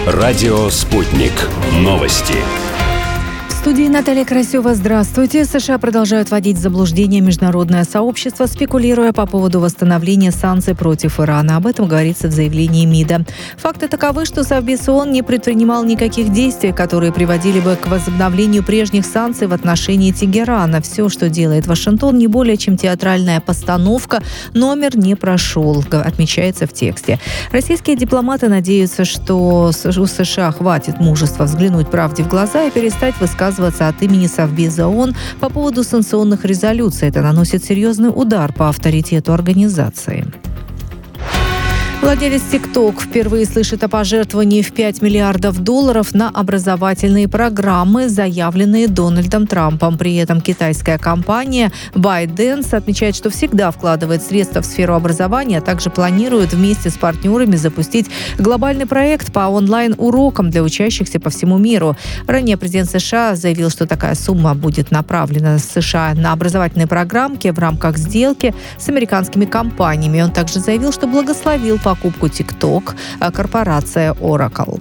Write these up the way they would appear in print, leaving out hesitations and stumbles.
Радио «Спутник». Новости. В студии Наталья Красева. Здравствуйте. США продолжают вводить в заблуждение международное сообщество, спекулируя по поводу восстановления санкций против Ирана. Об этом говорится в заявлении МИДа. Факты таковы, что Совбез ООН не предпринимал никаких действий, которые приводили бы к возобновлению прежних санкций в отношении Тегерана. Все, что делает Вашингтон, не более чем театральная постановка. Номер не прошел, отмечается в тексте. Российские дипломаты надеются, что у США хватит мужества взглянуть правде в глаза и перестать высказываться от имени Совбеза ООН по поводу санкционных резолюций. Это наносит серьезный удар по авторитету организации. Владелец TikTok впервые слышит о пожертвовании в $5 миллиардов на образовательные программы, заявленные Дональдом Трампом. При этом китайская компания ByteDance отмечает, что всегда вкладывает средства в сферу образования, а также планирует вместе с партнерами запустить глобальный проект по онлайн-урокам для учащихся по всему миру. Ранее президент США заявил, что такая сумма будет направлена с США на образовательные программки в рамках сделки с американскими компаниями. Он также заявил, что благословил покупку TikTok корпорация Oracle.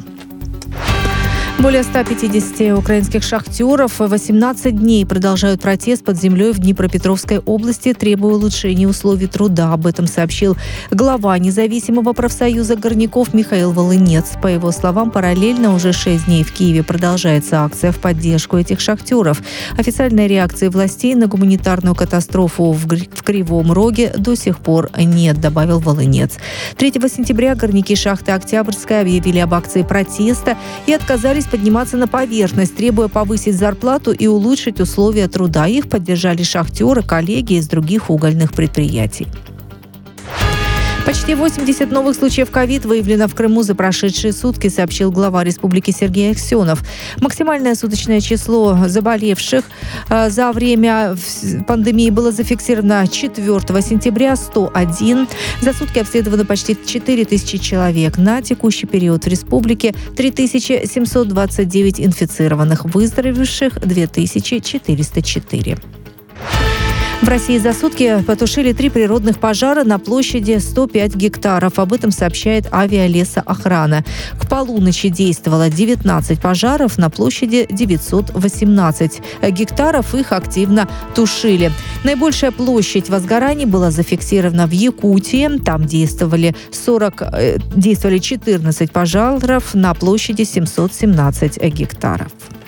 Более 150 украинских шахтеров 18 дней продолжают протест под землей в Днепропетровской области, требуя улучшения условий труда. Об этом сообщил глава независимого профсоюза горняков Михаил Волынец. По его словам, параллельно уже 6 дней в Киеве продолжается акция в поддержку этих шахтеров. Официальной реакции властей на гуманитарную катастрофу в Кривом Роге до сих пор нет, добавил Волынец. 3 сентября горняки шахты Октябрьская объявили об акции протеста и отказались подниматься на поверхность, требуя повысить зарплату и улучшить условия труда. Их поддержали шахтеры, коллеги из других угольных предприятий. Почти 80 новых случаев ковид выявлено в Крыму за прошедшие сутки, сообщил глава республики Сергей Аксенов. Максимальное суточное число заболевших за время пандемии было зафиксировано 4 сентября – 101. За сутки обследовано почти 4000 человек. На текущий период в республике 3729 инфицированных, выздоровевших 2404. В России за сутки потушили 3 природных пожара на площади 105 гектаров. Об этом сообщает авиалесоохрана. К полуночи действовало 19 пожаров на площади 918 гектаров. Их активно тушили. Наибольшая площадь возгораний была зафиксирована в Якутии. Там действовали 14 пожаров на площади 717 гектаров.